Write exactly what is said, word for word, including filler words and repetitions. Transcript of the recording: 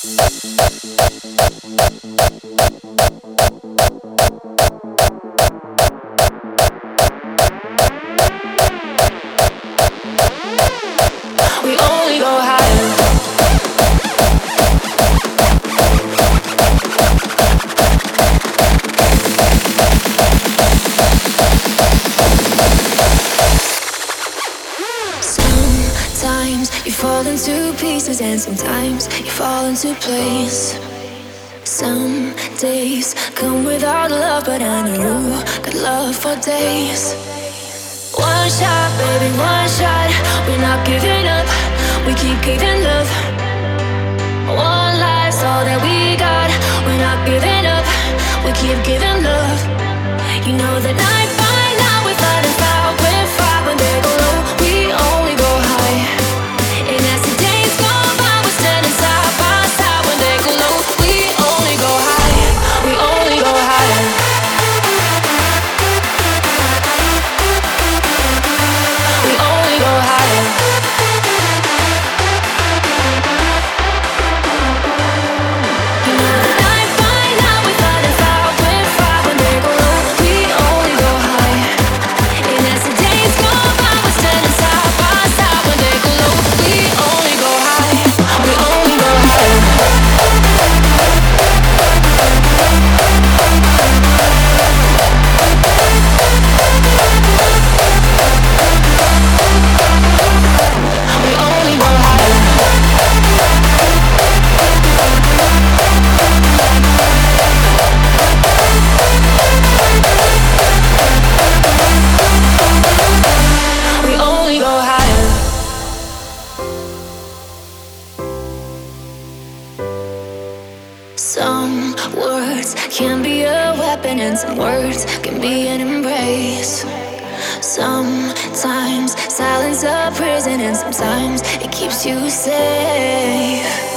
We only go higher. Sometimes you fall into pieces and sometimes you fall into place. Some days come without love, but I know you got love for days. One shot, baby, one shot. We're not giving up, we keep giving love. One life's all that we got. We're not giving up, we keep giving love. You know that night by night we're fighting fire, we're fire when they go low. We only go high. And as the days go by, we're standing side by side when they go low. We only go high, we only go higher. We only go higher. You know that night by night we're fighting fire, we're fire when they go low. We only go high. And as the days go by, we're standing side by side when they go low. We only go high, we only go higher. We only go higher. We only go higher. Some words can be a weapon and some words can be an embrace. Sometimes silence a prison and sometimes it keeps you safe.